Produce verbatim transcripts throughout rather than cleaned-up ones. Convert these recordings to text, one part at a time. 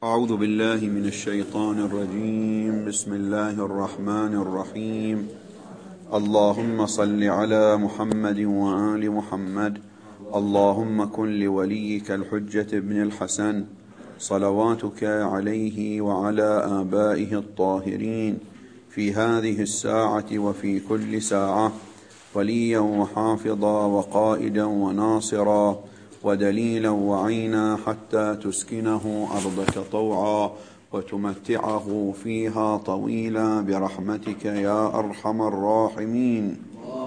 أعوذ بالله من الشيطان الرجيم. بسم الله الرحمن الرحيم. اللهم صل على محمد وآل محمد. اللهم كن لوليك الحجة ابن الحسن صلواتك عليه وعلى آبائه الطاهرين في هذه الساعة وفي كل ساعة وليا وحافظا وقائدا وناصرا ودليلا وعينا حتى تسكنه أرضك طوعا وتمتعه فيها طويلا برحمتك يا أرحم الراحمين.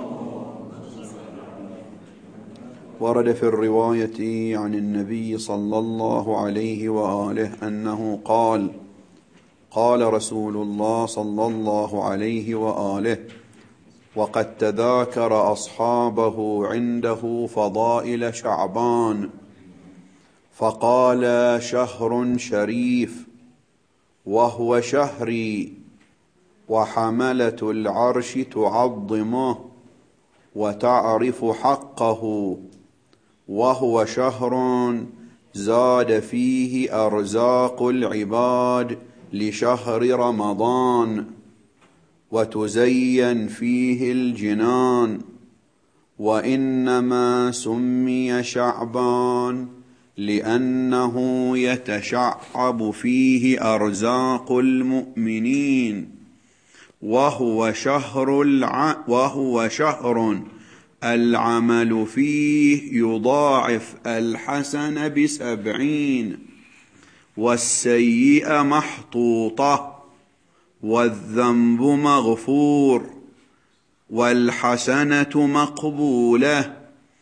ورد في الرواية عن النبي صلى الله عليه وآله أنه قال: قال رسول الله صلى الله عليه وآله وقد تذاكر أصحابه عنده فضائل شعبان فقال: شهر شريف وهو شهري وحملة العرش تعظمه وتعرف حقه، وهو شهر زاد فيه أرزاق العباد لشهر رمضان وتزين فيه الجنان، وإنما سمي شعبان لأنه يتشعب فيه أرزاق المؤمنين، وهو شهر الع... وهو شهر العمل فيه يضاعف الحسن بسبعين والسيئة محطوطة والذنب مغفور والحسنة مقبولة،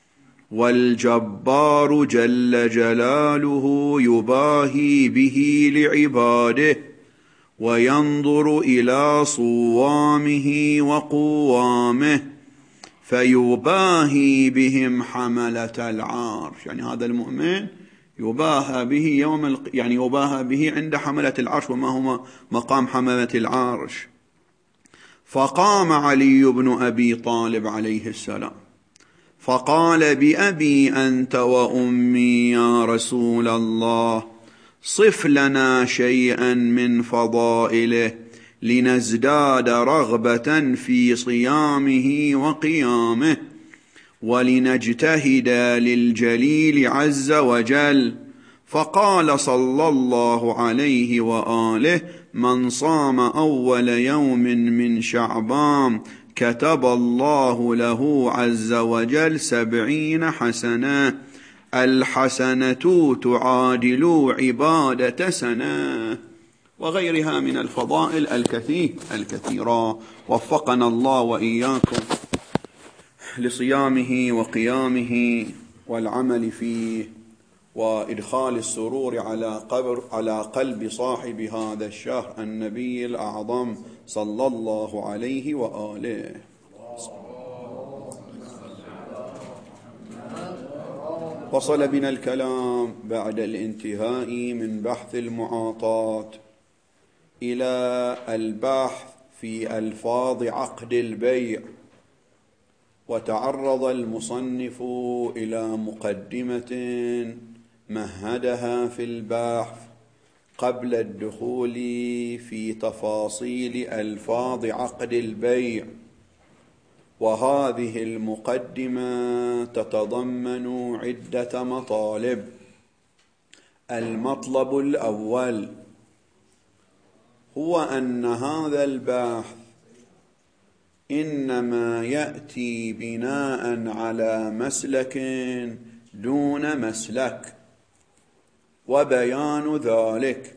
والجبار جل جلاله يباهي به لعباده وينظر إلى صوامه وقوامه فيباهي بهم حملة العرش. يعني هذا المؤمن يباهى به يوم الق... يعني يباهى به عند حملة العرش. وما هو مقام حملة العرش؟ فقام علي بن أبي طالب عليه السلام فقال: بأبي أنت وأمي يا رسول الله، صف لنا شيئا من فضائله لنزداد رغبة في صيامه وقيامه ولنجتهد للجليل عز وجل. فقال صلى الله عليه وآله: من صام أول يوم من شعبان كتب الله له عز وجل سبعين حسنة، الحسنة تعادل عبادة سنة، وغيرها من الفضائل الكثير الكثيرة. وفقنا الله وإياكم لصيامه وقيامه والعمل فيه وإدخال السرور على قبر على قلب صاحب هذا الشهر النبي الأعظم صلى الله عليه وآله. وصل بنا الكلام بعد الانتهاء من بحث المعاطات إلى البحث في ألفاظ عقد البيع، وتعرض المصنف إلى مقدمة مهدها في البحث قبل الدخول في تفاصيل ألفاظ عقد البيع، وهذه المقدمة تتضمن عدة مطالب. المطلب الأول هو أن هذا البحث إنما يأتي بناء على مسلك دون مسلك، وبيان ذلك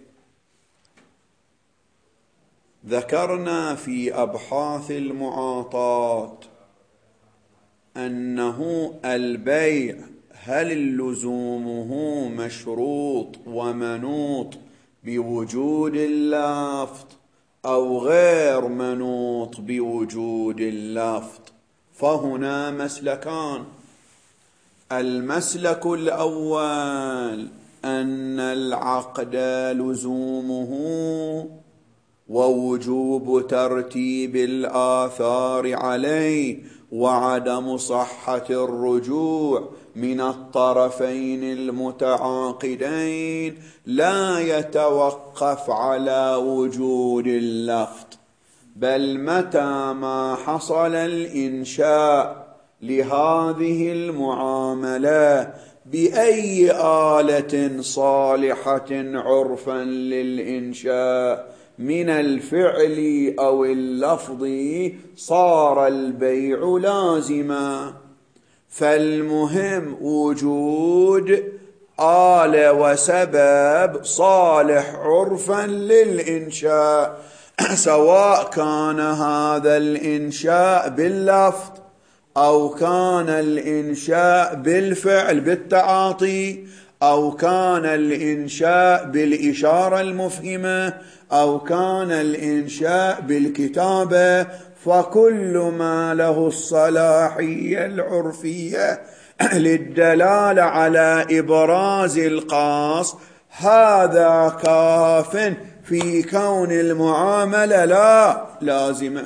ذكرنا في أبحاث المعاطات أنه البيع هل لزومه مشروط ومنوط بوجود اللفظ أو غير منوط بوجود اللفظ؟ فهنا مسلكان. المسلك الأول أن العقد لزومه ووجوب ترتيب الآثار عليه وعدم صحة الرجوع من الطرفين المتعاقدين لا يتوقف على وجود اللفظ، بل متى ما حصل الإنشاء لهذه المعاملة بأي آلة صالحة عرفا للإنشاء من الفعل أو اللفظ صار البيع لازما. فالمهم وجود آلة وسبب صالح عرفا للإنشاء، سواء كان هذا الإنشاء باللفظ أو كان الإنشاء بالفعل بالتعاطي أو كان الإنشاء بالإشارة المفهمة أو كان الإنشاء بالكتابة، فكل ما له الصلاحية العرفية للدلالة على إبراز القاص هذا كاف في كون المعاملة لا لازمة.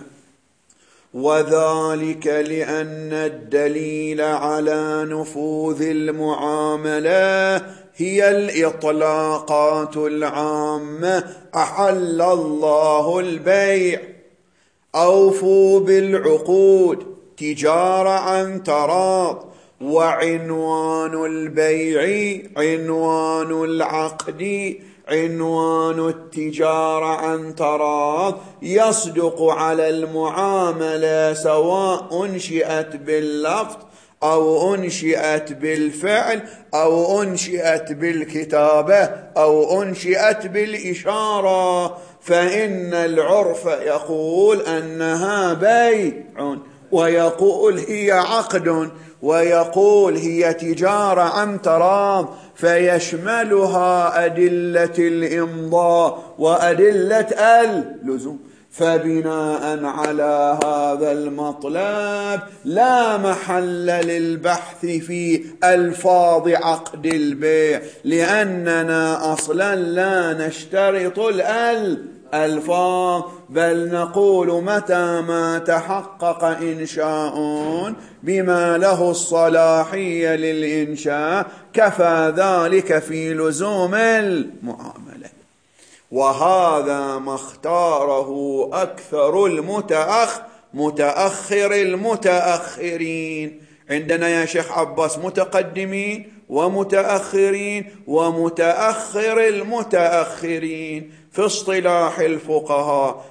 وذلك لأن الدليل على نفوذ المعاملة هي الإطلاقات العامة: أحل الله البيع، أوفوا بالعقود، تجارة عن تراض، وعنوان البيع عنوان العقد، عنوان التجارة عن تراض يصدق على المعاملة سواء أنشئت باللفظ أو أنشئت بالفعل أو أنشئت بالكتابة أو أنشئت بالإشارة، فإن العرف يقول أنها بيع، ويقول هي عقد، ويقول هي تجارة عن تراض، فيشملها أدلة الإمضاء وأدلة اللزوم. فبناء على هذا المطلب لا محل للبحث في ألفاظ عقد البيع، لأننا أصلا لا نشترط الألفاظ، بل نقول متى ما تحقق إنشاء بما له الصلاحية للإنشاء كفى ذلك في لزوم المعاملة. وهذا ما اختاره أكثر المتأخ متأخر المتأخرين. عندنا يا شيخ عباس متقدمين ومتأخرين ومتأخر المتأخرين. في اصطلاح الفقهاء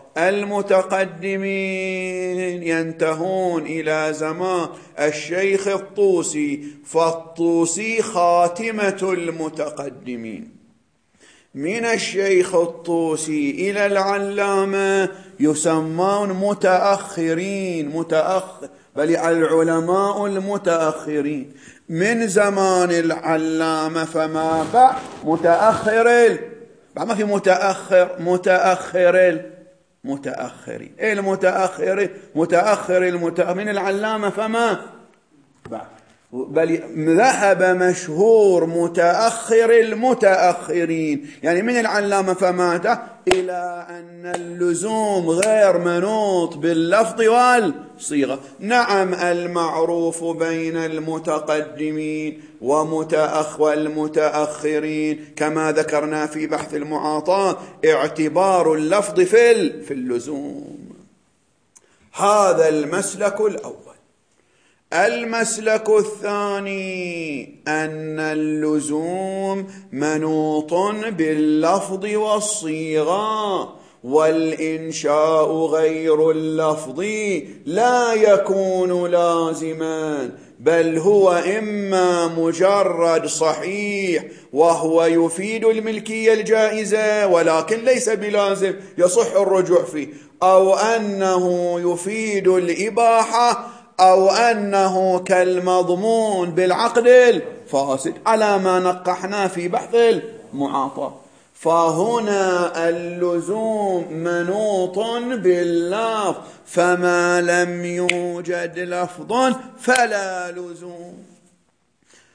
المتقدمين ينتهون إلى زمان الشيخ الطوسي، فالطوسي خاتمة المتقدمين. من الشيخ الطوسي إلى العلامة يسمون متأخرين، متأخر بل العلماء المتأخرين. من زمان العلامة فما بعد متأخر، ما في متأخر، متأخر المتأخرين. إيه المتأخر؟ متأخر المتأخر من العلامة فما بعد، بل ذهب مشهور متأخر المتأخرين، يعني من العلامة فمات إلى أن اللزوم غير منوط باللفظ والصيغة. نعم المعروف بين المتقدمين ومتأخ والمتأخرين كما ذكرنا في بحث المعاطاة اعتبار اللفظ في في اللزوم. هذا المسلك الأول. المسلك الثاني أن اللزوم منوط باللفظ والصيغة، والإنشاء غير اللفظ لا يكون لازما، بل هو إما مجرد صحيح وهو يفيد الملكية الجائزة ولكن ليس بلازم يصح الرجوع فيه، أو أنه يفيد الإباحة، أو أنه كالمضمون بالعقد الفاسد على ما نقحنا في بحث المعاطاة. فهنا اللزوم منوط باللفظ، فما لم يوجد لفظ فلا لزوم.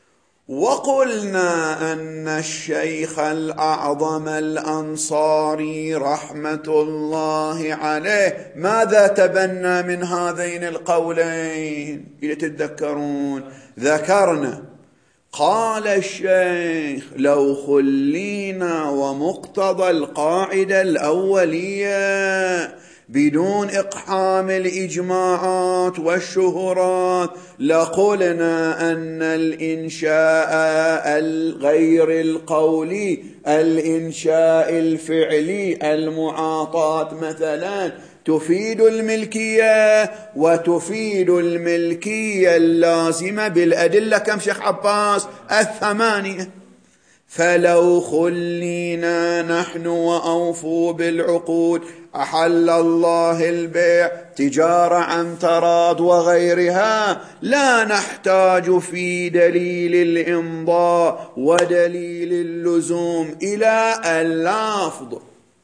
وقلنا أن الشيخ الأعظم الأنصاري رحمة الله عليه ماذا تبنى من هذين القولين؟ إذا تتذكرون ذكرنا قال الشيخ لو خلينا ومقتضى القاعدة الأولية بدون إقحام الإجماعات والشهرات لقلنا أن الإنشاء الغير القولي، الإنشاء الفعلي، المعاطاة مثلا تفيد الملكية وتفيد الملكية اللازمة بالأدلة كم شيخ عباس؟ الثمانية. فلو خلينا نحن وأوفوا بالعقود أحل الله البيع تجارة عن تراض وغيرها لا نحتاج في دليل الإمضاء ودليل اللزوم إلى اللفظ،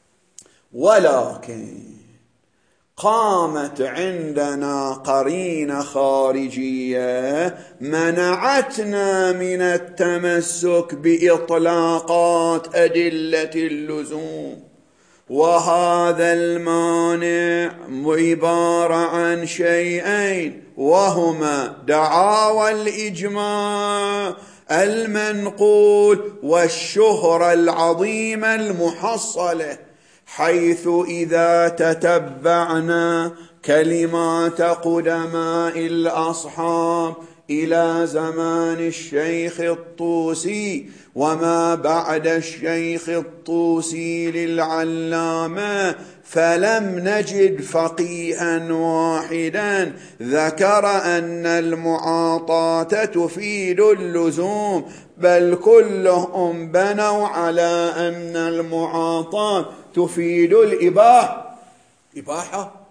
ولكن قامت عندنا قرينة خارجية منعتنا من التمسك بإطلاقات أدلة اللزوم، وهذا المانع عبارة عن شيئين وهما دعاوى الإجماع المنقول والشهرة العظيمة المحصلة، حيث إذا تتبعنا كلمات قدماء الأصحاب إلى زمان الشيخ الطوسي وما بعد الشيخ الطوسي للعلامة فلم نجد فقيها واحدا ذكر أن المعاطاة تفيد اللزوم، بل كلهم بنوا على أن المعاطاة تفيد الإباحة إباحة.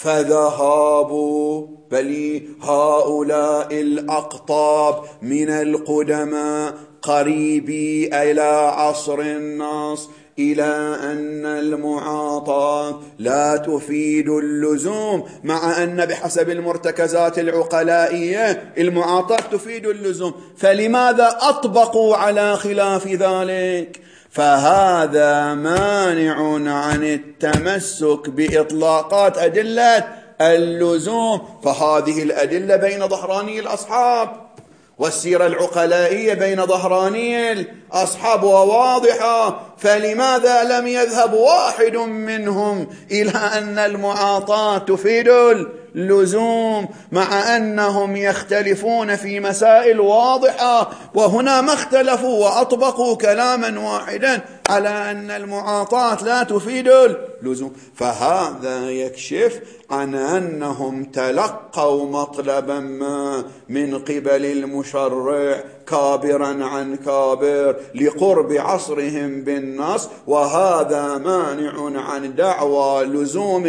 فذهبوا بل هؤلاء الأقطاب من القدماء قريبي إلى عصر النص إلى أن المعاطاة لا تفيد اللزوم، مع أن بحسب المرتكزات العقلائية المعاطاة تفيد اللزوم، فلماذا أطبقوا على خلاف ذلك؟ فهذا مانع عن التمسك بإطلاقات أدلة اللزوم. فهذه الأدلة بين ظهراني الأصحاب، والسيرة العقلائية بين ظهراني الأصحاب وواضحة، فلماذا لم يذهب واحد منهم إلى أن المعاطاة تفيد اللزوم مع أنهم يختلفون في مسائل واضحة؟ وهنا ما اختلفوا وأطبقوا كلاما واحدا على أن المعاطاة لا تفيد اللزوم. فهذا يكشف عن أنهم تلقوا مطلبا ما من قبل المشرع كابرا عن كابر لقرب عصرهم بالنص، وهذا مانع عن دعوى لزوم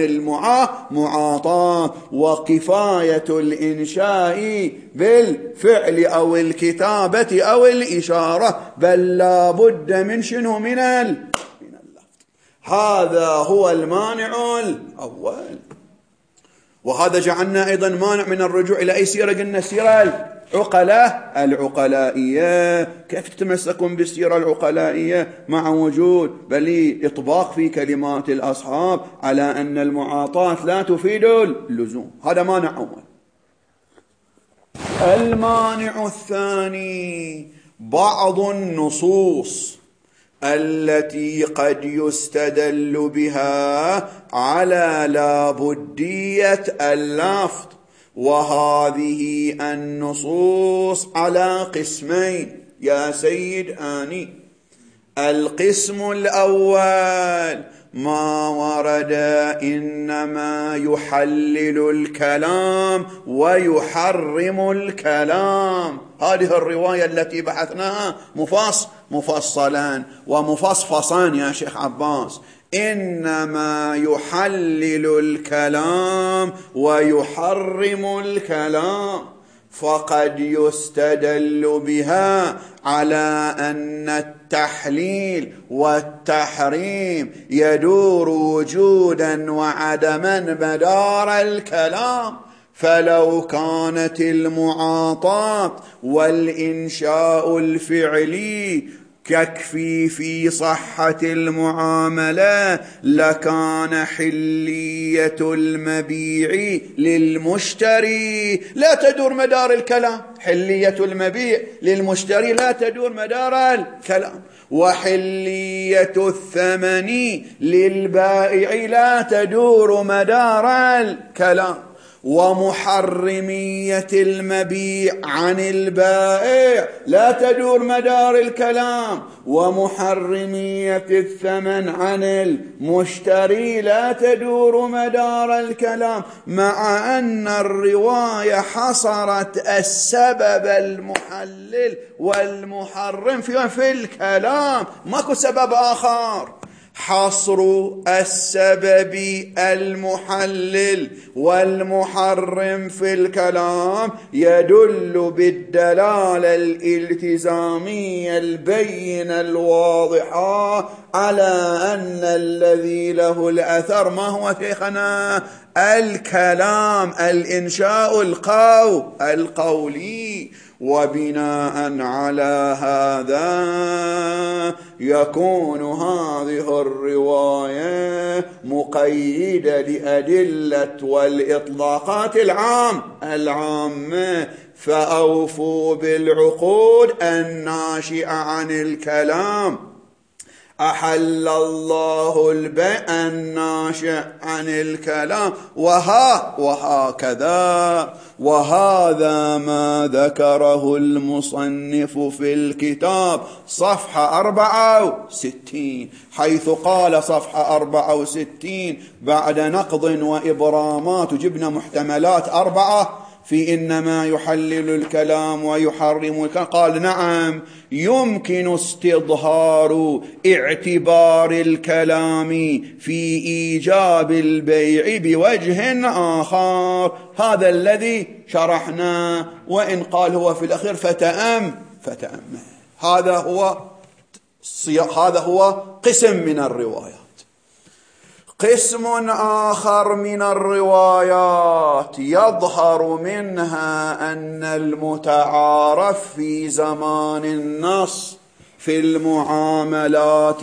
المعاطاة وكفاية الإنشاء بالفعل أو الكتابة أو الإشارة، بل لا بد من شنو؟ من اللفظ. هذا هو المانع الأول. وهذا جعلنا أيضا مانع من الرجوع إلى أي سيرة؟ قلنا السيرة العقلاء العقلائية. كيف تتمسكون بالسيرة العقلائية مع وجود بل إطباق في كلمات الأصحاب على أن المعاطاة لا تفيد اللزوم؟ هذا مانع أول. المانع الثاني بعض النصوص التي قد يستدل بها على لابدية اللفظ، وهذه النصوص على قسمين يا سيد آني. القسم الأول ما ورد إنما يحلل الكلام ويحرم الكلام، هذه الرواية التي بحثناها مفص مفصلا ومفصفصا يا شيخ عباس، إنما يحلل الكلام ويحرم الكلام، فقد يستدل بها على أن التحليل والتحريم يدور وجودا وعدما مدار الكلام، فلو كانت المعاطاة والإنشاء الفعلي يكفي في صحة المعاملة لكان حلية المبيع للمشتري لا تدور مدار الكلام. حلية المبيع للمشتري لا تدور مدار الكلام، وحلية الثمن للبائع لا تدور مدار الكلام، ومحرمية المبيع عن البائع لا تدور مدار الكلام، ومحرمية الثمن عن المشتري لا تدور مدار الكلام، مع أن الرواية حصرت السبب المحلل والمحرم في الكلام، ماكو سبب آخر. حصر السبب المحلل والمحرم في الكلام يدل بالدلالة الالتزامية البينة الواضحة على أن الذي له الأثر ما هو شيخنا؟ الكلام، الإنشاء القول القولي. وبناء على هذا يكون هذه الرواية مقيدة لأدلة والإطلاقات العام العامة، فأوفوا بالعقود الناشئة عن الكلام. أحل الله البيع الناشئ عن الكلام، وها وهكذا. وهذا ما ذكره المصنف في الكتاب صفحة أربعة وستين، حيث قال صفحة أربعة وستين بعد نقض وإبرامات جبنا محتملات أربعة في إنما يحلل الكلام ويحرم الكلام، قال نعم يمكن استظهار اعتبار الكلام في إيجاب البيع بوجه آخر، هذا الذي شرحناه. وإن قال هو في الأخير فتأم فتأمل. هذا هو هذا هو قسم من الروايات. قسم آخر من الروايات يظهر منها أن المتعارف في زمان النص في المعاملات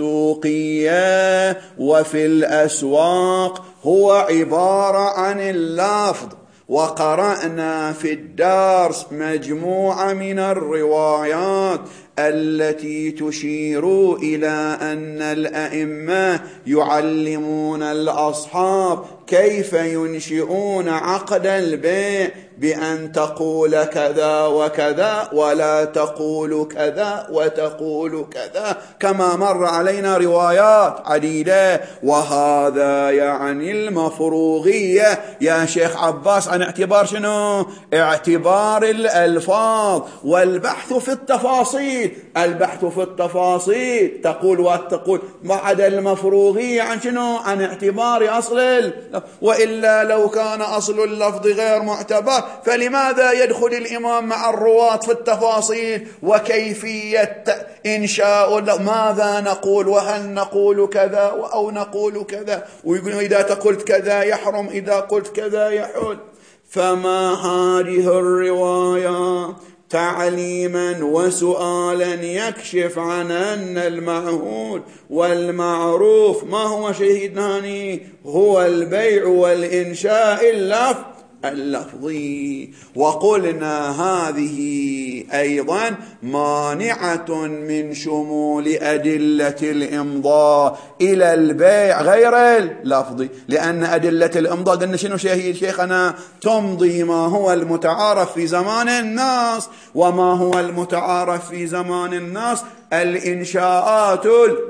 السوقية وفي الأسواق هو عبارة عن اللفظ. وقرأنا في الدرس مجموعة من الروايات التي تشير إلى أن الأئمة يعلمون الأصحاب كيف ينشئون عقد البيع بأن تقول كذا وكذا ولا تقول كذا وتقول كذا، كما مر علينا روايات عديدة. وهذا يعني المفروغية يا شيخ عباس عن اعتبار شنو؟ اعتبار الألفاظ والبحث في التفاصيل. البحث في التفاصيل تقول وتقول بعد المفروغية عن شنو؟ عن اعتبار أصل ال... وإلا لو كان أصل اللفظ غير معتبر فلماذا يدخل الإمام مع الرواة في التفاصيل وكيفية إنشاء؟ ماذا نقول وهل نقول كذا أو نقول كذا؟ ويقول إذا قلت كذا يحرم، إذا قلت كذا يحل. فما هذه الرواية تعليما وسؤالا يكشف عن أن المعهود والمعروف ما هو شهدناني؟ هو البيع والإنشاء اللفظ اللفظي. وقلنا هذه أيضا مانعة من شمول أدلة الإمضاء إلى البيع غير اللفظي، لأن أدلة الإمضاء قلنا شنو شيخنا؟ تمضي ما هو المتعارف في زمان الناس، وما هو المتعارف في زمان الناس الإنشاءات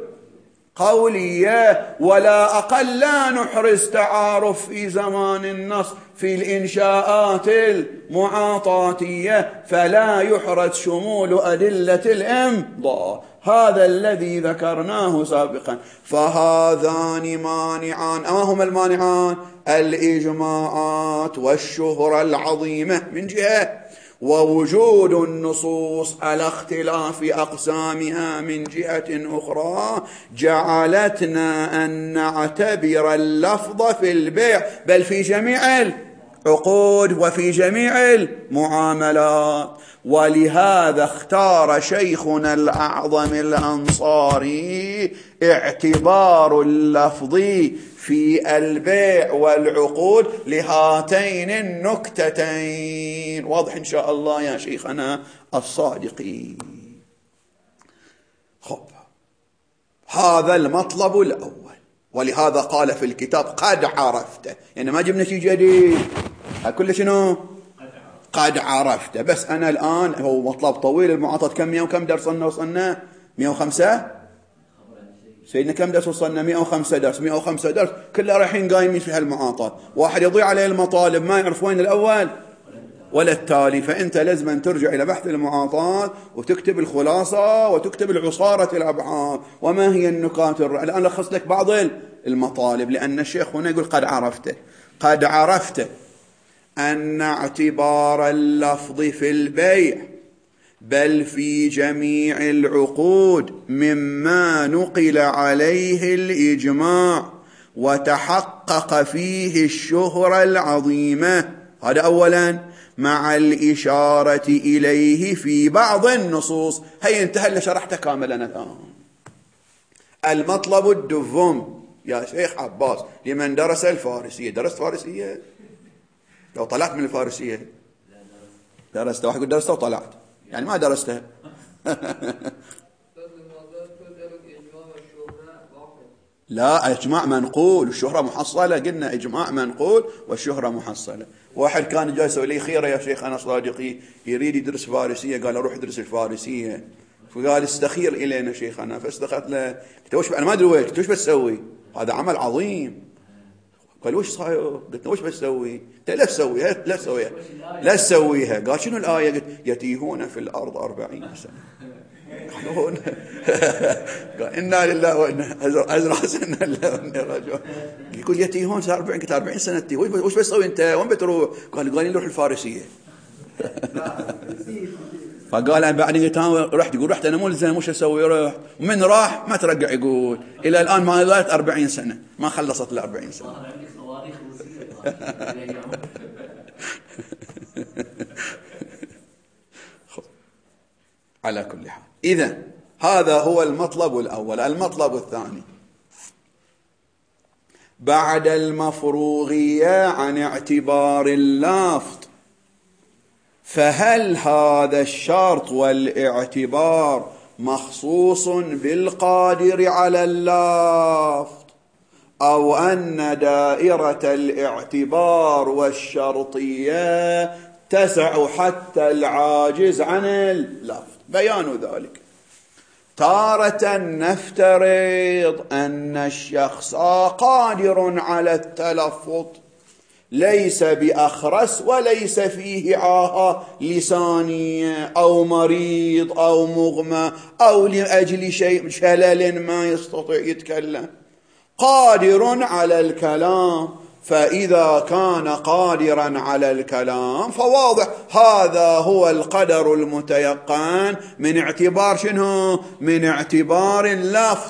قولية، ولا أقل لا نحرز تعارف في زمان النص في الإنشاءات المعاطاتية، فلا يحرز شمول أدلة الإمضاء. هذا الذي ذكرناه سابقا. فهذان مانعان. ما هما المانعان؟ الإجماعات والشهرة العظيمة من جهة، ووجود النصوص على اختلاف أقسامها من جهة أخرى جعلتنا أن نعتبر اللفظ في البيع بل في جميع العقود وفي جميع المعاملات. ولهذا اختار شيخنا الأعظم الأنصاري اعتبار اللفظ في البيع والعقود لهاتين النكتتين. واضح إن شاء الله يا شيخنا الصادقين. خب، هذا المطلب الأول. ولهذا قال في الكتاب قد عرفت، يعني ما جبنا شيء جديد، كل شنو قد عرفت. بس أنا الآن هو مطلب طويل، المعاطاة كم مئة وكم درس وصلنا وصلنا مئة وخمسة سيدنا، كم درس وصلنا؟ مئة وخمسة درس. مئة وخمسة درس كلها رايحين قايمين في هالمعاطاة. واحد يضيع عليه المطالب ما يعرف وين الأول ولا التالي. فأنت لازم أن ترجع إلى بحث المعاطاة وتكتب الخلاصة وتكتب العصارة الأبعاد وما هي النكات الر... الآن لخص لك بعض المطالب، لأن الشيخ هنا يقول قد عرفت. قد عرفت أن اعتبار اللفظ في البيع بل في جميع العقود مما نقل عليه الإجماع وتحقق فيه الشهرة العظيمة. هذا أولا، مع الإشارة إليه في بعض النصوص. هي انتهى اللي شرحته كاملا الآن. المطلب الدفم يا شيخ عباس لمن درس الفارسية. درست فارسية؟ لو طلعت من الفارسية درست. واحد يقول درست وطلعت، يعني ما درستها. لا، إجماع منقول والشهرة محصلة. قلنا إجماع منقول والشهرة محصلة. واحد كان جاي يسوي لي خيرة يا شيخ أنا صادقي، يريد يدرس فارسية، قال أروح أدرس الفارسية. فقال استخير إلينا شيخ أنا، فاستخرت له. قلت وش أنا ما أدري وش وش بتسوي، هذا عمل عظيم. قال وش صاير؟ قلت وش بتسوي؟ قلت لا تسويها لا تسويها لا تسويها. قال شنو الآية؟ قلت يتيهون في الأرض أربعين سنة. قال إنا لله وإنا أزرع لله وإنا راجعون. يقول يتيهون أربعين. قلت أربعين سنة تيه، وش بتسوي أنت؟ وين بتروح؟ قال قال نروح الفارسية. فقال أنا بعدين رحت. يقول رحت أنا مو زين مش أسوي. رحت ومن راح ما ترجع. يقول إلى الآن ما ضلت أربعين سنة ما خلصت الأربعين سنة. على كل حال، إذن هذا هو المطلب الأول. المطلب الثاني بعد المفروغية عن اعتبار اللفظ، فهل هذا الشرط والاعتبار مخصوص بالقادر على اللفظ، أو أن دائرة الاعتبار والشرطية تسع حتى العاجز عن اللفظ؟ بيان ذلك: تارة نفترض أن الشخص قادر على التلفظ، ليس بأخرس وليس فيه عاهة لسانية أو مريض أو مغمى أو لأجل شيء شلل ما يستطيع يتكلم، قادر على الكلام. فإذا كان قادرا على الكلام فواضح هذا هو القدر المتيقن من اعتبار شنو؟ من اعتبار اللفظ.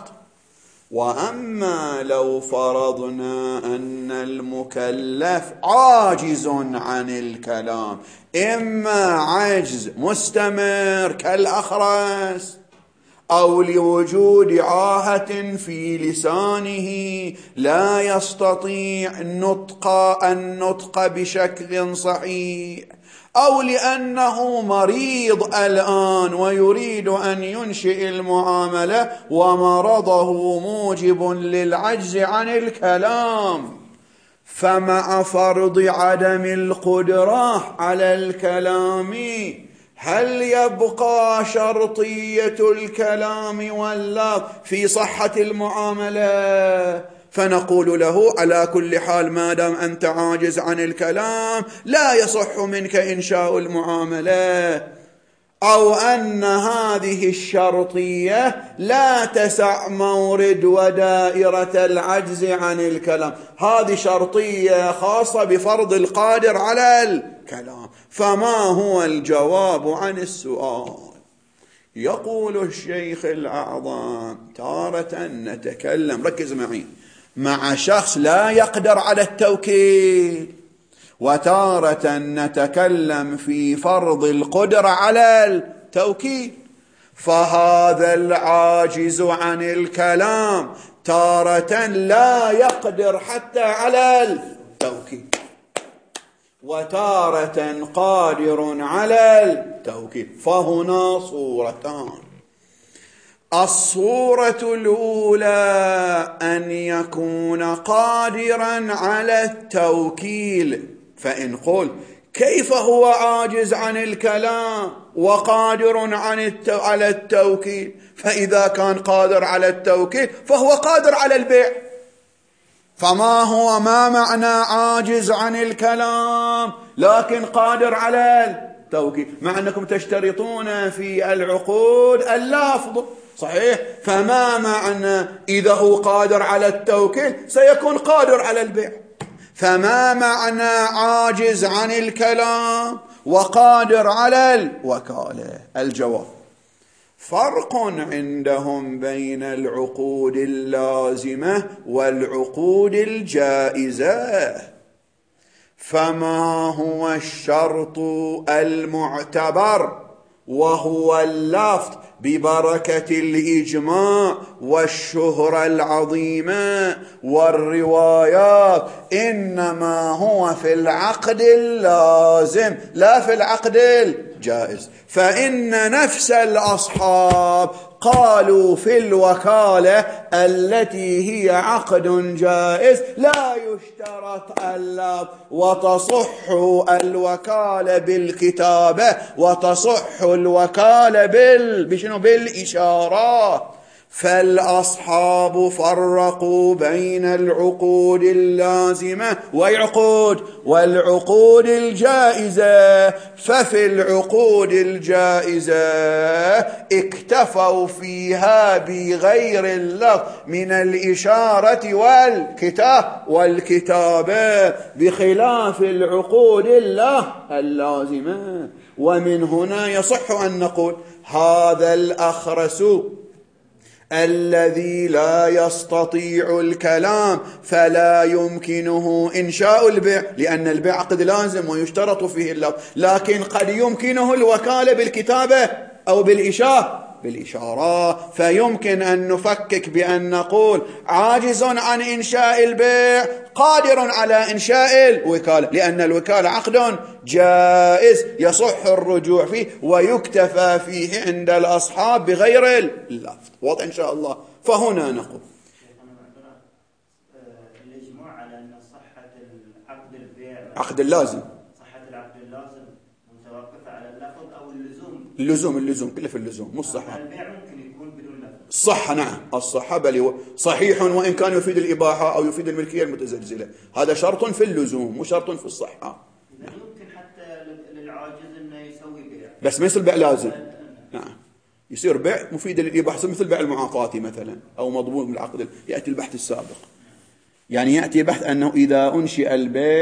وأما لو فرضنا أن المكلف عاجز عن الكلام، إما عجز مستمر كالأخرس أو لوجود عاهة في لسانه لا يستطيع النطق النطق بشكل صحيح، أو لأنه مريض الآن ويريد أن ينشئ المعاملة ومرضه موجب للعجز عن الكلام، فمع فرض عدم القدرة على الكلام هل يبقى شرطية الكلام واللفظ في صحة المعاملة؟ فنقول له على كل حال ما دام أنت عاجز عن الكلام لا يصح منك إنشاء المعاملة. أو أن هذه الشرطية لا تسع مورد ودائرة العجز عن الكلام، هذه شرطية خاصة بفرض القادر على الكلام. فما هو الجواب عن السؤال؟ يقول الشيخ الأعظم: تارة نتكلم، ركز معي، مع شخص لا يقدر على التوكيل وتارة نتكلم في فرض القدرة على التوكيد، فهذا العاجز عن الكلام تارة لا يقدر حتى على التوكيد، وتارة قادر على التوكيد، فهنا صورتان. الصورة الأولى أن يكون قادرا على التوكيل، فإن قل كيف هو عاجز عن الكلام وقادر عن التو... على التوكيل؟ فإذا كان قادر على التوكيل فهو قادر على البيع. فما هو ما معنى عاجز عن الكلام لكن قادر على التوكيل؟ مع أنكم تشترطون في العقود اللفظ، صحيح؟ فما معنى إذا هو قادر على التوكيل سيكون قادر على البيع؟ فما معنى عاجز عن الكلام وقادر على الوكالة؟ الجواب: فرق عندهم بين العقود اللازمة والعقود الجائزة. فما هو الشرط المعتبر وهو اللفظ ببركة الإجماع والشهرة العظيمة والروايات إنما هو في العقد اللازم لا في العقد الجائز. فإن نفس الأصحاب قالوا في الوكالة التي هي عقد جائز لا يشترط اللفظ، وتصح الوكالة بالكتابة وتصح الوكالة بال... بشنو؟ بالإشارات. فالأصحاب فرقوا بين العقود اللازمة والعقود والعقود الجائزة. ففي العقود الجائزة اكتفوا فيها بغير اللفظ من الإشارة والكتاب والكتابة، بخلاف العقود اللازمة. ومن هنا يصح أن نقول هذا الأخرس الذي لا يستطيع الكلام فلا يمكنه إنشاء البيع، لأن البيع عقد لازم ويشترط فيه اللفظ، لكن قد يمكنه الوكالة بالكتابة أو بالإشارة بالإشارة فيمكن أن نفكك بأن نقول عاجز عن إنشاء البيع قادر على إنشاء الوكالة، لأن الوكالة عقد جائز يصح الرجوع فيه ويكتفى فيه عند الأصحاب بغير اللفظ. واضح إن شاء الله؟ فهنا نقول الإجماع على أن صحة العقد البيع عقد اللازم صحة العقد اللازم متوقفة على اللفظ أو اللزوم. اللزوم اللزوم كله في اللزوم مو الصحة. البيع ممكن يكون بدون لفظ. الصحة نعم، الصحة بل صحيح وإن كان يفيد الإباحة أو يفيد الملكية المتزلزلة، هذا شرط في اللزوم مو شرط في الصحة. يمكن حتى للعاجز أنه يسوي بيع بس ما يصير بيع لازم. نعم، يصير بيع مفيد للإباحة مثل بيع المعاطاة مثلا أو مضمون بالعقد. يأتي البحث السابق، يعني يأتي بحث أنه إذا أنشئ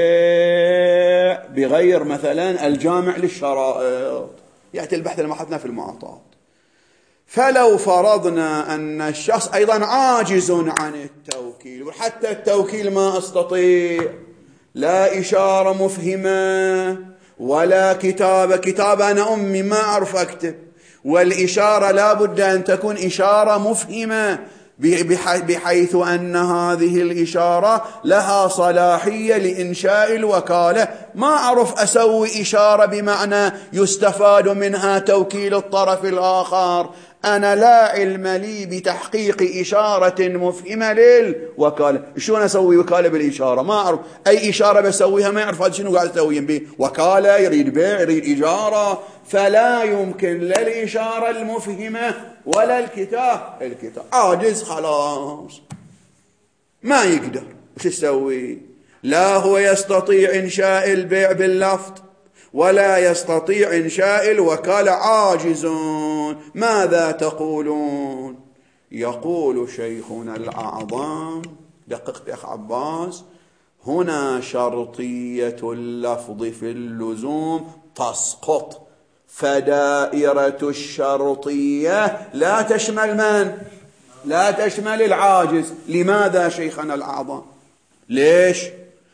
البيع بغير مثلا الجامع للشرائط، يأتي البحث اللي بحثنا في المعاطاة. فلو فرضنا أن الشخص أيضا عاجز عن التوكيل، وحتى التوكيل ما أستطيع، لا إشارة مفهمة ولا كتابة كتابة أنا أمي ما أعرف أكتب، والإشارة لا بد أن تكون إشارة مفهمة بحيث أن هذه الإشارة لها صلاحية لإنشاء الوكالة. ما أعرف أسوي إشارة بمعنى يستفاد منها توكيل الطرف الآخر، أنا لا علم لي بتحقيق إشارة مفهمة للوكالة. شلون أسوي وكالة بالإشارة؟ ما أعرف أي إشارة بسويها ما أعرف هذا شنو قاعد أسوي به، وكالة يريد بيع يريد إجارة، فلا يمكن لا الإشارة المفهمة ولا الكتاب الكتاب عاجز خلاص ما يقدر. وش يسوي؟ لا هو يستطيع إنشاء البيع باللفظ ولا يستطيع إنشاء الوكالة، عاجزون. ماذا تقولون؟ يقول شيخنا الأعظم، دققت يا أخ عباس، هنا شرطية اللفظ في اللزوم تسقط، فدائرة الشرطية لا تشمل من؟ لا تشمل العاجز. لماذا شيخنا الأعظم؟ ليش؟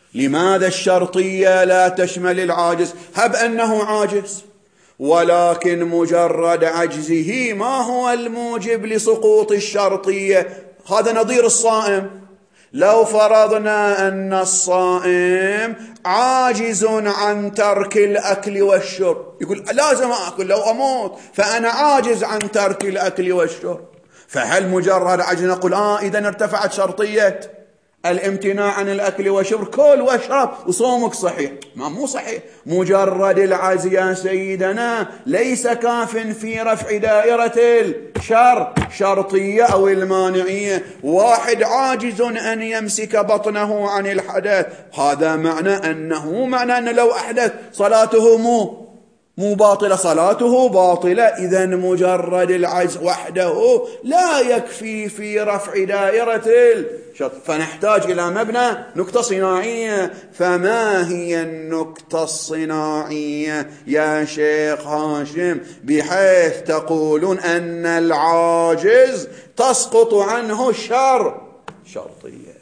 لماذا الشرطية لا تشمل العاجز؟ هب أنه عاجز، ولكن مجرد عجزه ما هو الموجب لسقوط الشرطية. هذا نظير الصائم. لو فرضنا أن الصائم عاجز عن ترك الأكل والشرب، يقول لازم أكل لو أموت، فأنا عاجز عن ترك الأكل والشرب، فهل مجرد عجز نقول آه إذن ارتفعت شرطية الامتناع عن الأكل والشرب، كل واشرب وصومك صحيح؟ ما مو صحيح. مجرد العجز يا سيدنا ليس كاف في رفع دائرة الشر شرطية أو المانعية. واحد عاجز أن يمسك بطنه عن الحدث، هذا معنى أنه معنى أنه لو أحدث صلاته مو مو باطلة، صلاته باطلة. إذن مجرد العجز وحده لا يكفي في رفع دائرة الشرط، فنحتاج إلى مبنى نكتة صناعية. فما هي النكتة الصناعية يا شيخ هاشم بحيث تقولون أن العاجز تسقط عنه الشر شرطية؟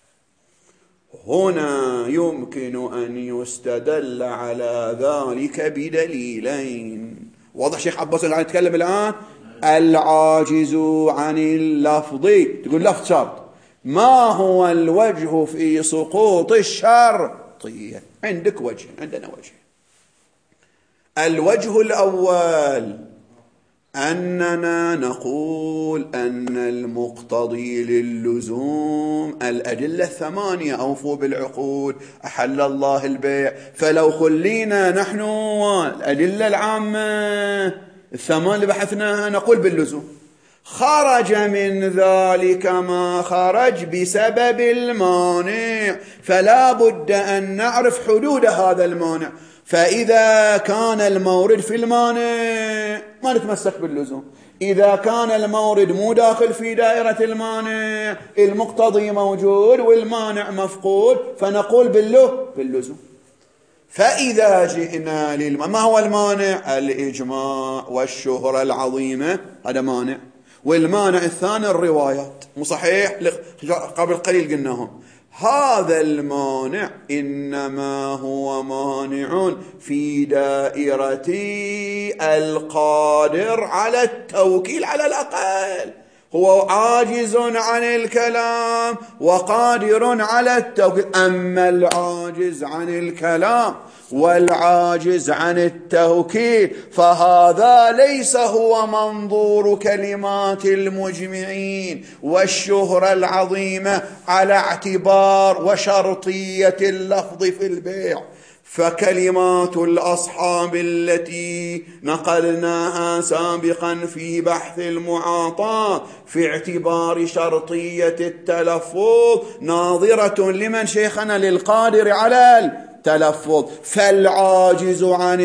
هنا يمكن أن يستدل على ذلك بدليلين. واضح شيخ عباس اللي نتكلم الآن؟ العاجز عن اللفظ، تقول لفظ شرط، ما هو الوجه في سقوط الشرطية؟ عندك وجه، عندنا وجه. الوجه الأول أننا نقول أن المقتضي للزوم الأدلة الثمانية، أوفوا بالعقود، أحل الله البيع. فلو خلينا نحن الأدلة العامة الثمان اللي بحثناها نقول باللزوم، خرج من ذلك ما خرج بسبب المانع، فلا بد أن نعرف حدود هذا المانع. فإذا كان المورد في المانع ما نتمسك باللزوم، إذا كان المورد مو داخل في دائرة المانع، المقتضي موجود والمانع مفقود، فنقول بالله باللزوم. فإذا جئنا للمانع، ما هو المانع؟ الإجماع والشهرة العظيمة، هذا مانع. والمانع الثاني الروايات، مو صحيح؟ قبل قليل قلناهم. هذا المانع إنما هو مانع في دائرة القادر على التوكيل على الأقل. هو عاجز عن الكلام وقادر على التوكيل. أما العاجز عن الكلام والعاجز عن التوكيل فهذا ليس هو منظور كلمات المجمعين والشهرة العظيمة على اعتبار وشرطية اللفظ في البيع. فكلمات الأصحاب التي نقلناها سابقا في بحث المعاطاة في اعتبار شرطية التلفظ ناظرة لمن شيخنا؟ للقادر على التلفظ. فالعاجز عن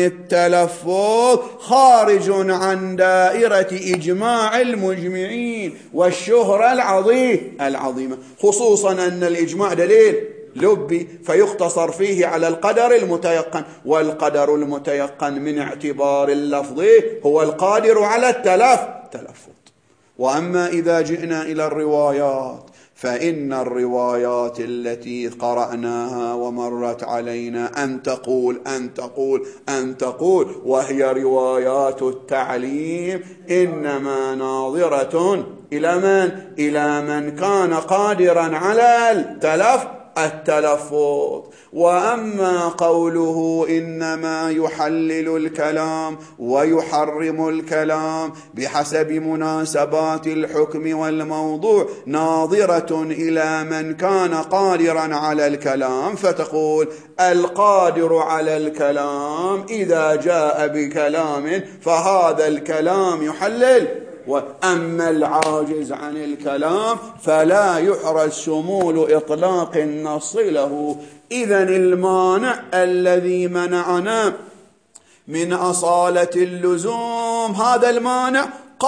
التلفظ خارج عن دائرة إجماع المجمعين والشهرة العظيمة، خصوصا أن الإجماع دليل لبي فيقتصر فيه على القدر المتيقن، والقدر المتيقن من اعتبار اللفظ هو القادر على التلفظ. وأما إذا جئنا إلى الروايات فإن الروايات التي قرأناها ومرت علينا أن تقول أن تقول أن تقول وهي روايات التعليم إنما ناظرة إلى من؟ إلى من كان قادرا على التلف التلفظ. وأما قوله إنما يحلل الكلام ويحرم الكلام بحسب مناسبات الحكم والموضوع ناظرة إلى من كان قادرا على الكلام، فتقول القادر على الكلام إذا جاء بكلام فهذا الكلام يحلل. وأما العاجز عن الكلام فلا يحرز شمول إطلاق النص له. إذن المانع الذي منعنا من أصالة اللزوم هذا المانع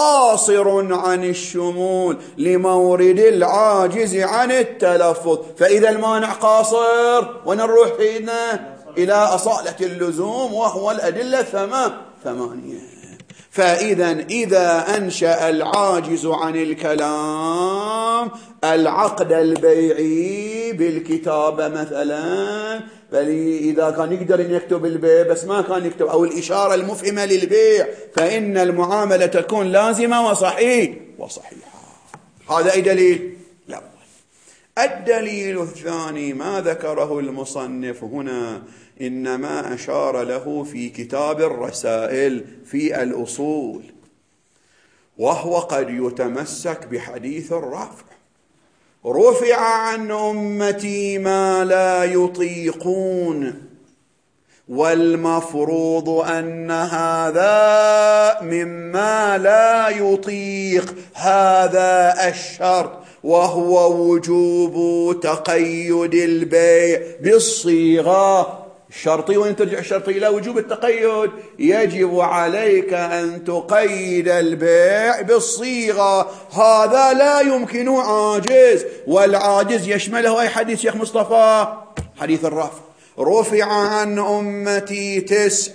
قاصر عن الشمول لمورد العاجز عن التلفظ. فإذا المانع قاصر ونروح هنا إلى أصالة اللزوم وهو الأدلة ثمانية. فإذا إذا أنشأ العاجز عن الكلام العقد البيعي بالكتابة مثلا، بل إذا كان يقدر أن يكتب البيع بس ما كان يكتب، أو الإشارة المفهمة للبيع، فإن المعاملة تكون لازمة وصحيح وصحيحة. هذا أي دليل؟ لا. الدليل الثاني ما ذكره المصنف هنا إنما أشار له في كتاب الرسائل في الأصول، وهو قد يتمسك بحديث الرفع: رفع عن أمتي ما لا يطيقون، والمفروض أن هذا مما لا يطيق هذا الشرط، وهو وجوب تقيد البيع بالصيغة. الشرطي، وإن ترجع الشرطي إلى وجوب التقيد، يجب عليك أن تقيد البيع بالصيغة. هذا لا يمكن عاجز، والعاجز يشمله أي حديث شيخ مصطفى؟ حديث الرفع: رفع عن أمتي تسع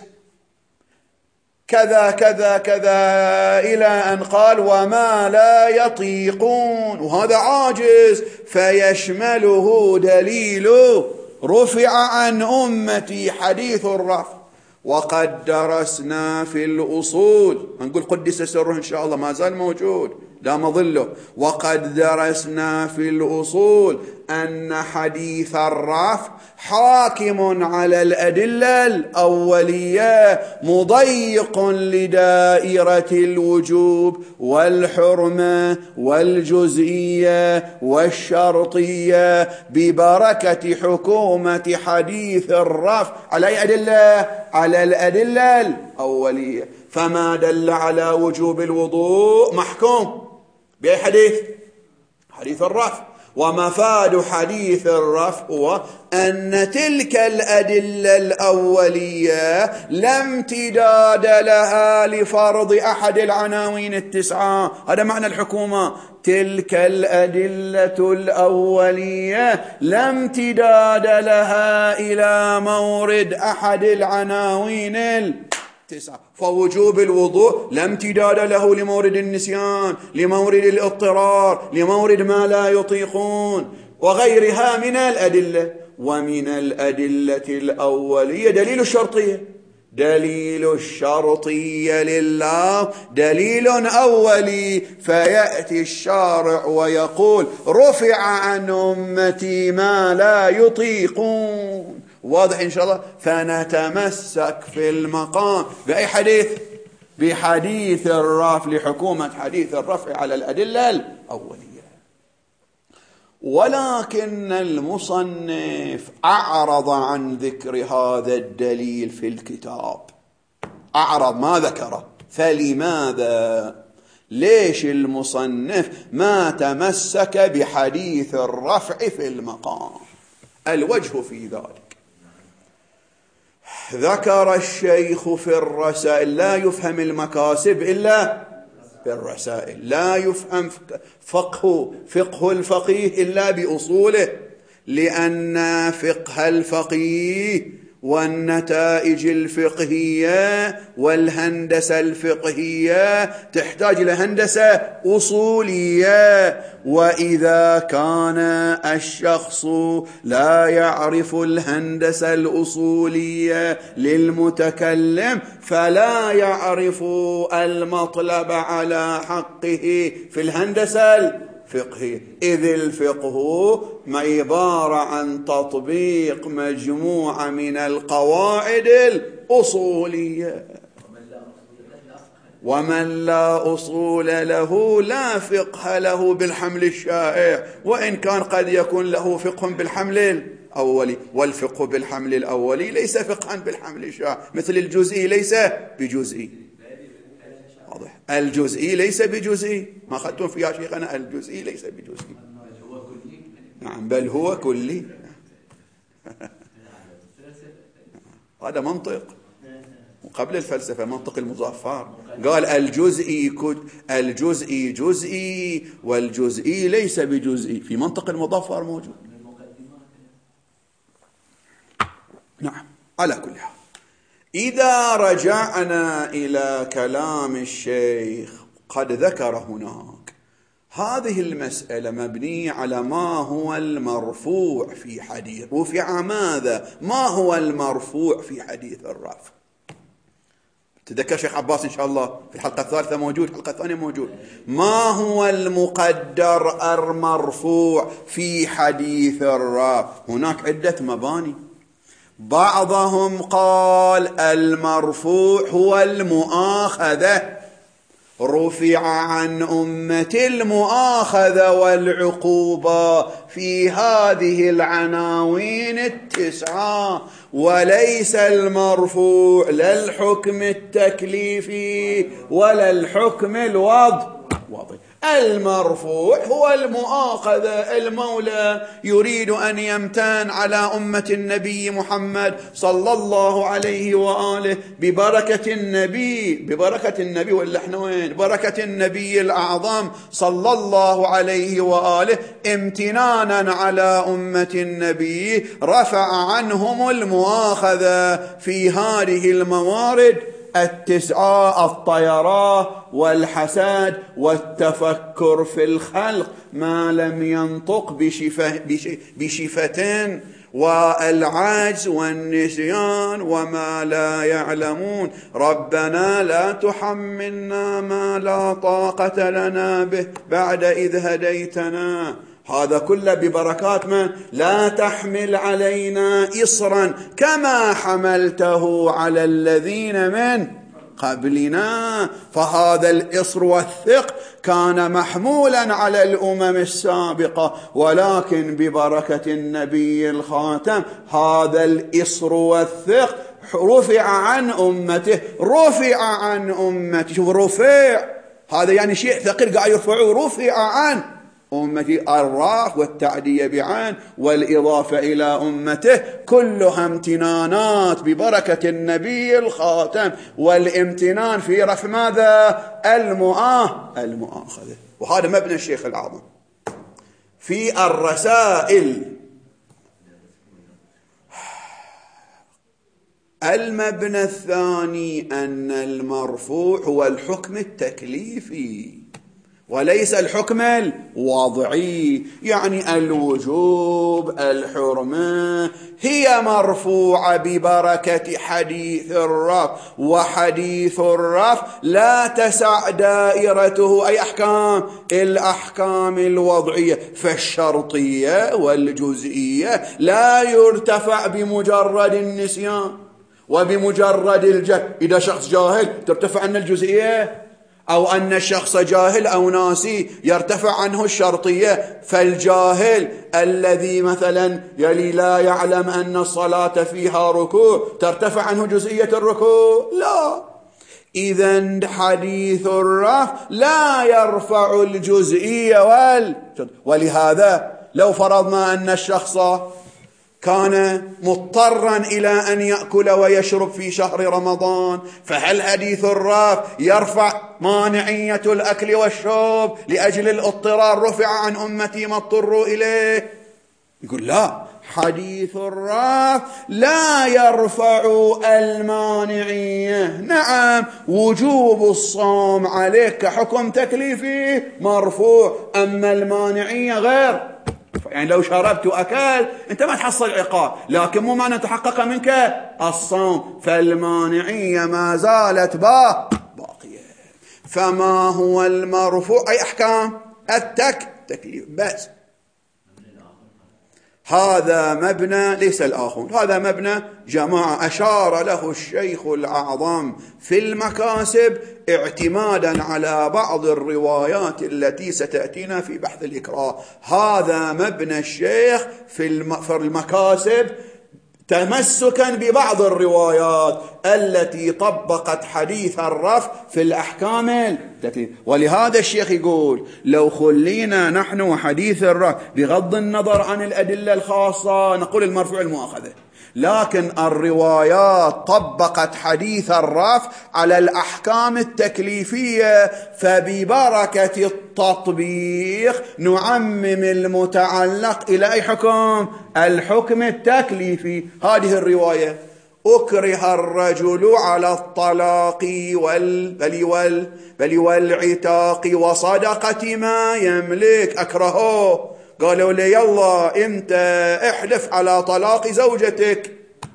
كذا كذا كذا إلى أن قال وما لا يطيقون، وهذا عاجز، فيشمله دليل رفع عن أمتي حديث الرفع. وقد درسنا في الأصول، نقول قدس سره إن شاء الله ما زال موجود لا مظله، وقد درسنا في الأصول أن حديث الرفع حاكم على الأدلة الأولية، مضيق لدائرة الوجوب والحرمة والجزئية والشرطية ببركة حكومة حديث الرفع على أي أدلة؟ على الأدلة الأولية. فما دل على وجوب الوضوء محكوم بأي حديث؟ حديث الرفع. ومفاد حديث الرفع هو أن تلك الأدلة الأولية لا امتداد لها لفرض أحد العناوين التسعة. هذا معنى الحكومة: تلك الأدلة الأولية لا امتداد لها إلى مورد أحد العناوين التسعة. فوجوب الوضوء لا امتداد له لمورد النسيان، لمورد الاضطرار، لمورد ما لا يطيقون وغيرها من الأدلة. ومن الأدلة الأولية دليل الشرطية. دليل الشرطية لله دليل أولي، فيأتي الشارع ويقول رفع عن أمتي ما لا يطيقون. واضح إن شاء الله؟ فنتمسك في المقام بأي حديث؟ بحديث الرفع، لحكومة حديث الرفع على الأدلة الأولية. ولكن المصنف أعرض عن ذكر هذا الدليل في الكتاب، أعرض ما ذكره. فلماذا؟ ليش المصنف ما تمسك بحديث الرفع في المقام؟ الوجه في ذلك: ذكر الشيخ في الرسائل، لا يفهم المكاسب إلا بالرسائل، لا يفهم فقه فقه الفقيه إلا بأصوله، لأن فقه الفقيه والنتائج الفقهية والهندسة الفقهية تحتاج إلى هندسة أصولية. وإذا كان الشخص لا يعرف الهندسة الأصولية للمتكلم فلا يعرف المطلب على حقه في الهندسة فقهي، إذ الفقه عبارة عن تطبيق مجموعة من القواعد الأصولية. ومن لا أصول له لا فقه له بالحمل الشائع، وإن كان قد يكون له فقه بالحمل الأولي. والفقه بالحمل الأولي ليس فقها بالحمل الشائع، مثل الجزئي ليس بجزئي. واضح؟ الجزئي ليس بجزئي، ما أخذتم فيها شيخنا، الجزئي ليس بجزئي. نعم، بل هو كلي. هذا منطق وقبل الفلسفة، منطق المظفر. قال الجزئي كد الجزئي جزئي والجزئي ليس بجزئي، في منطق المظفر موجود. نعم. على كل حال، إذا رجعنا إلى كلام الشيخ قد ذكر هناك هذه المسألة مبنية على ما هو المرفوع في حديث رفع ماذا؟ ما هو المرفوع في حديث الرفع؟ تذكر شيخ عباس إن شاء الله في الحلقة الثالثة موجود، الحلقة الثانية موجود. ما هو المقدر المرفوع في حديث الرفع؟ هناك عدة مباني. بعضهم قال المرفوع هو المؤاخذة، رفع عن أمة المؤاخذة والعقوبة في هذه العناوين التسعة، وليس المرفوع لا الحكم التكليفي ولا الحكم الوضعي. المرفوع هو المؤاخذة. المولى يريد أن يمتن على أمة النبي محمد صلى الله عليه وآله ببركة النبي، ببركة النبي ولا احنا وين؟ بركة النبي الأعظم صلى الله عليه وآله، امتنانا على أمة النبي رفع عنهم المؤاخذة في هذه الموارد التسعة: الطيرة والحسد والتفكر في الخلق ما لم ينطق بشفة بشفتين، والعجز والنسيان وما لا يعلمون. ربنا لا تحملنا ما لا طاقة لنا به بعد إذ هديتنا. هذا كله ببركات من؟ لا تحمل علينا إصرا كما حملته على الذين من قبلنا. فهذا الإصر والثق كان محمولا على الأمم السابقة، ولكن ببركة النبي الخاتم هذا الإصر والثق رفع عن أمته، رفع عن أمته. شوف، رفع هذا يعني شيء ثقيل قاعد يرفعوه، رفع عن أمتي. الراف والتعدية بعن والإضافة إلى أمته كلها امتنانات ببركة النبي الخاتم، والامتنان في رفع ماذا؟ المؤاه المؤاخذة. وهذا مبنى الشيخ الأعظم في الرسائل. المبنى الثاني أن المرفوع هو الحكم التكليفي وليس الحكم الوضعي، يعني الوجوب، الحرمة هي مرفوعة ببركة حديث الرفع، وحديث الرفع لا تسع دائرته أي أحكام؟ الأحكام الوضعية. فالشرطية والجزئية لا يرتفع بمجرد النسيان وبمجرد الجهل. إذا شخص جاهل ترتفع عنه الجزئية، أو أن الشخص جاهل أو ناسي يرتفع عنه الشرطية. فالجاهل الذي مثلا يلي لا يعلم أن الصلاة فيها ركوع ترتفع عنه جزئية الركوع؟ لا. إذن حديث الرفع لا يرفع الجزئية وال... ولهذا لو فرضنا أن الشخص كان مضطرا إلى أن يأكل ويشرب في شهر رمضان، فهل حديث الرفع يرفع مانعية الأكل والشرب لأجل الاضطرار؟ رفع عن أمتي ما اضطروا إليه. يقول لا، حديث الرفع لا يرفع المانعية. نعم، وجوب الصوم عليك كحكم تكليفي مرفوع، أما المانعية غير. يعني لو شربت وأكل أنت ما تحصل عقاب، لكن مو معنى تحقق منك الصوم، فالمانعية ما زالت باقية. فما هو المرفوع؟ أي أحكام التك تكليف بس. هذا مبنى ليس الآخر، هذا مبنى جماعة أشار له الشيخ الأعظم في المكاسب اعتمادا على بعض الروايات التي ستأتينا في بحث الإكراه. هذا مبنى الشيخ في المكاسب تمسكا ببعض الروايات التي طبقت حديث الرفع في الأحكام التي. ولهذا الشيخ يقول لو خلينا نحن وحديث الرفع بغض النظر عن الأدلة الخاصة نقول المرفوع المؤاخذة، لكن الروايات طبقت حديث الرفع على الأحكام التكليفية، فببركة التطبيق نعمم المتعلق إلى أي حكم؟ الحكم التكليفي. هذه الرواية أكره الرجل على الطلاق وال بل وال بل والعتاق وصدقة ما يملك. أكرهه، قالوا لي يلا أنت احلف على طلاق زوجتك،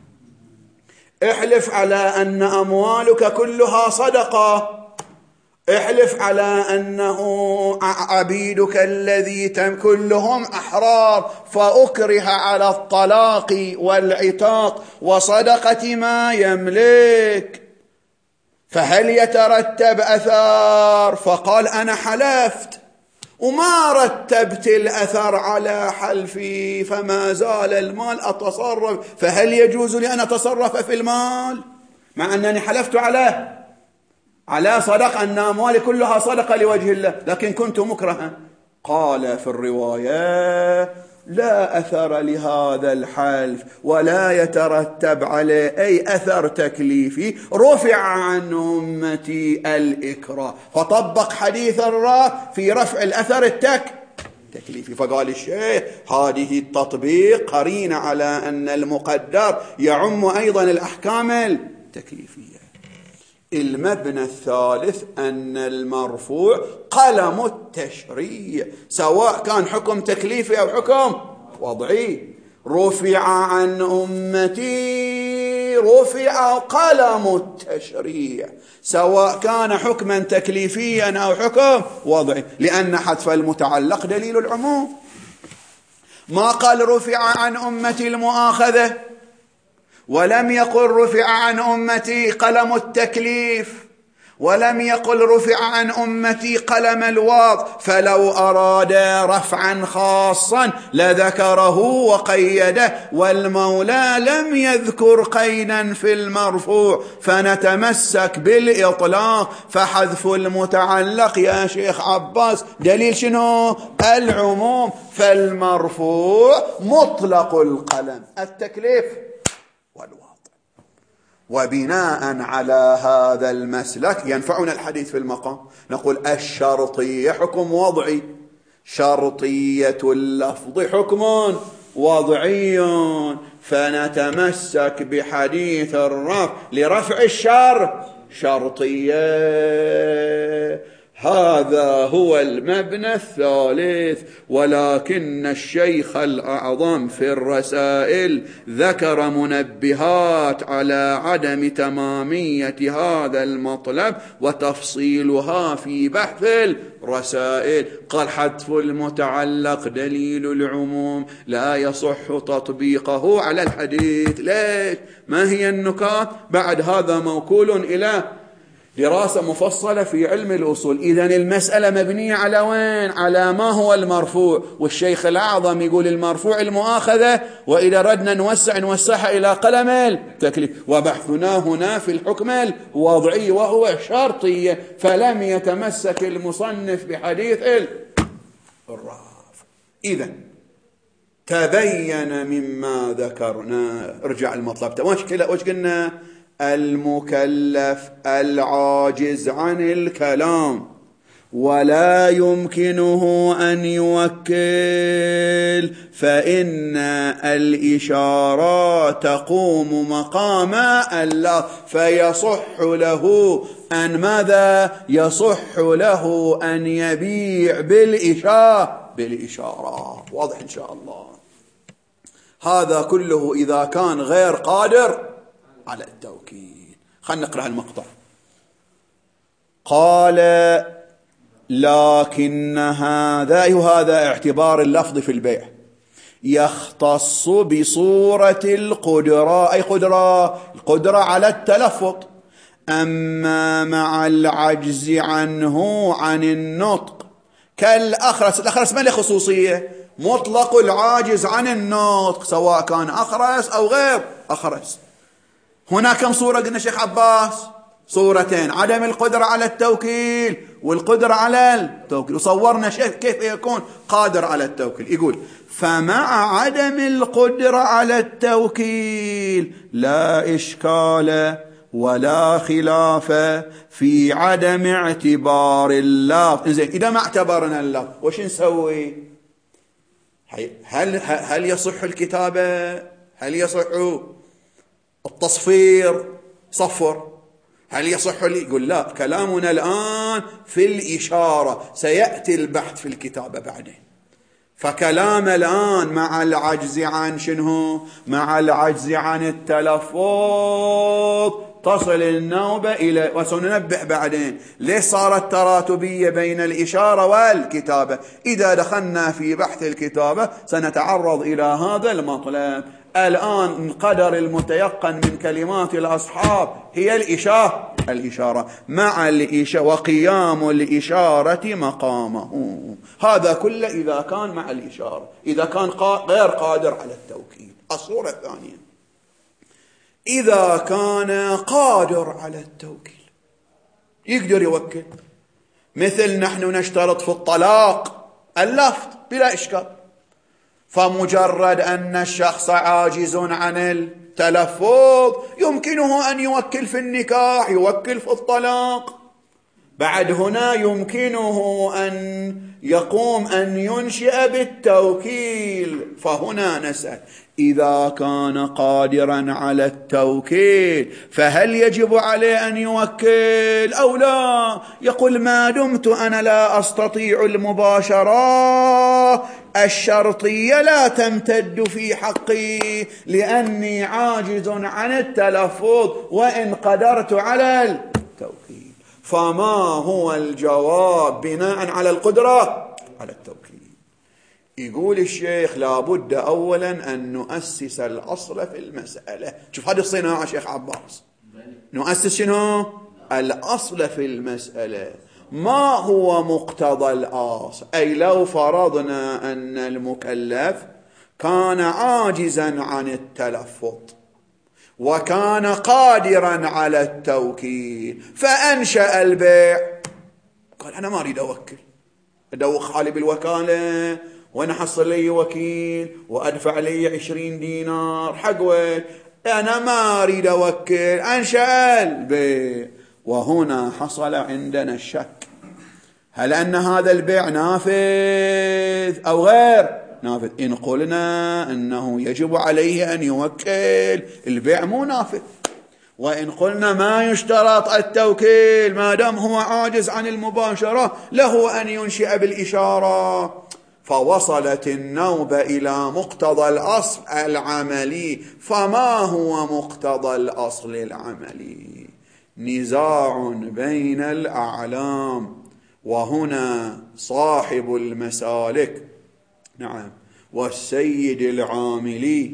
احلف على أن أموالك كلها صدقة، احلف على أنه عبيدك الذي تم كلهم أحرار، فأكره على الطلاق والعتاق وصدقة ما يملك، فهل يترتب أثار؟ فقال أنا حلفت وما رتبت الأثر على حلفي، فما زال المال أتصرف، فهل يجوز لي أن أتصرف في المال مع أنني حلفت عليه على صدقة أن أموالي كلها صدقة لوجه الله، لكن كنت مكرها؟ قال في الرواية لا أثر لهذا الحلف ولا يترتب عليه أي أثر تكليفي، رفع عن أمتي الإكراه، فطبق حديث الراء في رفع الأثر التك تكليفي. فقال الشيخ هذه التطبيق قرين على أن المقدر يعم أيضا الأحكام التكليفية. المبنى الثالث أن المرفوع قلم التشريع، سواء كان حكم تكليفي أو حكم وضعي. رفع عن أمتي، رفع قلم التشريع، سواء كان حكما تكليفيا أو حكم وضعي، لأن حذف المتعلق دليل العموم. ما قال رفع عن أمتي المؤاخذة، ولم يقل رفع عن أمتي قلم التكليف، ولم يقل رفع عن أمتي قلم الوضع، فلو أراد رفعا خاصا لذكره وقيده، والمولى لم يذكر قيدا في المرفوع، فنتمسك بالإطلاق، فحذف المتعلق يا شيخ عباس دليل شنو؟ العموم، فالمرفوع مطلق القلم، التكليف والوضع. وبناء على هذا المسلك ينفعنا الحديث في المقام، نقول الشرطية حكم وضعي، شرطية اللفظ حكم وضعي، فنتمسك بحديث الرفع لرفع الشر شرطية. هذا هو المبنى الثالث. ولكن الشيخ الأعظم في الرسائل ذكر منبهات على عدم تمامية هذا المطلب وتفصيلها في بحث الرسائل. قال حذف المتعلق دليل العموم لا يصح تطبيقه على الحديث. ليش؟ ما هي النكات؟ بعد هذا موكول إلى دراسة مفصلة في علم الأصول. إذن المسألة مبنية على وين؟ على ما هو المرفوع، والشيخ الأعظم يقول المرفوع المؤاخذة، وإذا ردنا نوسع نوسعها إلى قلم التكليف، وبحثنا هنا في الحكم الوضعي وهو شرطي، فلم يتمسك المصنف بحديث الرافع. إذن تبين مما ذكرنا، ارجع المطلب وش قلنا؟ المكلف العاجز عن الكلام ولا يمكنه أن يوكل، فإن الإشارات تقوم مقام الله، فيصح له أن ماذا؟ يصح له أن يبيع بالإشارة بالإشارة. واضح إن شاء الله. هذا كله إذا كان غير قادر على التوكيد. خلينا نقرأ المقطع. قال لكن هذا وهذا اعتبار اللفظ في البيع يختص بصورة القدرة، أي قدرة القدرة على التلفظ، أما مع العجز عنه عن النطق كالأخرس. الأخرس ما له خصوصية، مطلق العاجز عن النطق سواء كان أخرس أو غير أخرس. هنا كم صورة قلنا شيخ عباس؟ صورتين، عدم القدرة على التوكيل والقدرة على التوكيل، وصورنا كيف يكون قادر على التوكيل. يقول فمع عدم القدرة على التوكيل لا إشكال ولا خلاف في عدم اعتبار اللفظ. إنزين إذا ما اعتبرنا اللفظ وش نسوي؟ هل هل يصح الكتابة؟ هل يصح التصفير صفر، هل يصح لي؟ يقول لا، كلامنا الآن في الإشارة، سيأتي البحث في الكتابة بعدين. فكلام الآن مع العجز عن شنو؟ مع العجز عن التلفظ تصل النوبة إلى، وسننبه بعدين ليش صارت تراتبية بين الإشارة والكتابة. إذا دخلنا في بحث الكتابة سنتعرض إلى هذا المطلب. الآن القدر المتيقن من كلمات الأصحاب هي الإشارة الإشارة مع الإشارة، وقيام الإشارة مقامه. هذا كله إذا كان مع الإشارة، إذا كان غير قادر على التوكيد. الصورة الثانية، إذا كان قادر على التوكيل، يقدر يوكل. مثل نحن نشترط في الطلاق اللفظ بلا إشكال، فمجرد أن الشخص عاجز عن التلفظ يمكنه أن يوكل في النكاح، يوكل في الطلاق. بعد هنا يمكنه أن يقوم أن ينشئ بالتوكيل. فهنا نسأل، إذا كان قادرا على التوكيل فهل يجب عليه أن يوكل أو لا؟ يقول ما دمت أنا لا أستطيع المباشرة الشرطية لا تمتد في حقي لأني عاجز عن التلفظ وإن قدرت على التوكيل. فما هو الجواب بناء على القدرة على التوكيل؟ يقول الشيخ لابد أولا أن نؤسس الأصل في المسألة. شوف هذه الصناعة شيخ عباس، نؤسس شنو؟ الأصل في المسألة. ما هو مقتضى الأصل؟ أي لو فرضنا أن المكلف كان عاجزا عن التلفظ وكان قادرا على التوكيل فأنشأ البيع، قال أنا ما أريد أوكل، أدوخ حالي بالوكالة وأنا حصل لي وكيل وأدفع لي عشرين دينار حقوة، أنا ما أريد أوكل، أنشأ البيع. وهنا حصل عندنا الشك، هل أن هذا البيع نافذ أو غير نافذ؟ إن قلنا أنه يجب عليه أن يوكل، البيع مو نافذ. وإن قلنا ما يشترط التوكيل ما دام هو عاجز عن المباشرة له أن ينشئ بالإشارة. فوصلت النوبة إلى مقتضى الأصل العملي. فما هو مقتضى الأصل العملي؟ نزاع بين الأعلام، وهنا صاحب المسالك نعم والسيد العاملي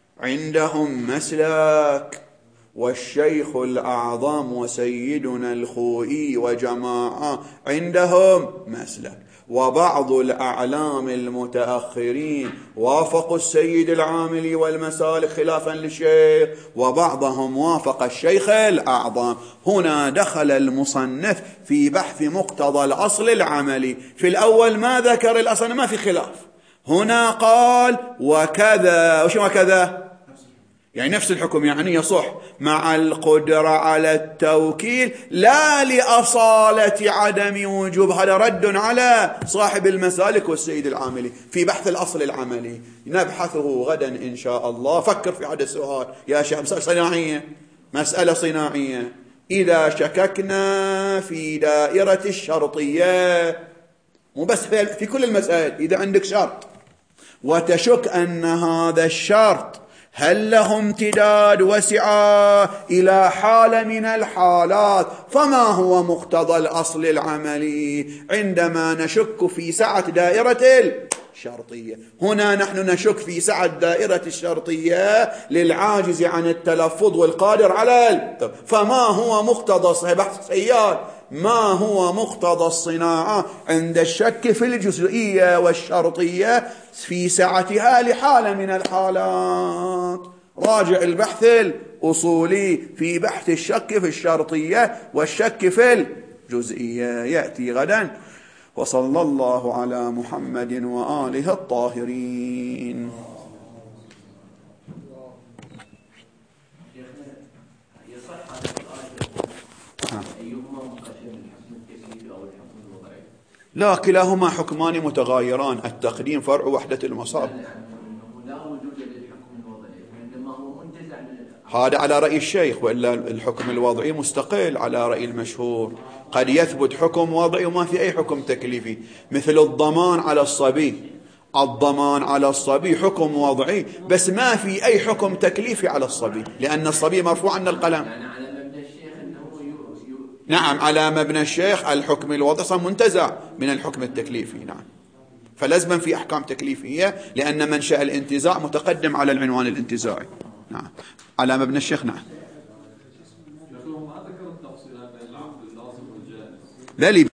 عندهم مسلك، والشيخ الأعظم وسيدنا الخوئي وجماعة عندهم مسلك. وبعض الأعلام المتأخرين وافقوا السيد العاملي والمسالك خلافا للشيخ، وبعضهم وافق الشيخ الأعظم. هنا دخل المصنف في بحث مقتضى الأصل العملي. في الأول ما ذكر الأصل، ما في خلاف. هنا قال وكذا، وش وكذا؟ يعني نفس الحكم، يعني يصح مع القدرة على التوكيل لا لأصالة عدم وجوب. هذا رد على صاحب المسالك والسيد العاملي في بحث الأصل العملي، نبحثه غدا إن شاء الله. فكر في هذا السؤال يا شباب، صناعية، مسألة صناعية. إذا شككنا في دائرة الشرطية، مو بس في كل المسائل، إذا عندك شرط وتشك أن هذا الشرط هل له امتداد وسعة إلى حالة من الحالات، فما هو مقتضى الأصل العملي عندما نشك في سعة دائرة الشرطية؟ هنا نحن نشك في سعة دائرة الشرطية للعاجز عن التلفظ والقادر على التلفظ. فما هو مقتضى بحث سيال ما هو مقتضى الصناعة عند الشك في الجزئية والشرطية في سعتها لحالة من الحالات؟ راجع البحث الأصولي في بحث الشك في الشرطية والشك في الجزئية، يأتي غدا. وصلى الله على محمد وآله الطاهرين. لا، كلاهما حكمان متغايران، التقديم فرع وحدة المصاب. لا وجود للحكم الوضعي عندما هو منتزع هذا على رأي الشيخ، وإلا الحكم الوضعي مستقل على رأي المشهور. قد يثبت حكم وضعي وما في أي حكم تكليفي، مثل الضمان على الصبي. الضمان على الصبي حكم وضعي بس ما في أي حكم تكليفي على الصبي، لأن الصبي مرفوع عن القلم. نعم، على مبنى الشيخ الحكم الوضعي منتزع من الحكم التكليفي. نعم، فلازم في أحكام تكليفية، لأن منشأ الانتزاع متقدم على العنوان الانتزاعي. نعم، على مبنى الشيخ. نعم، لا لي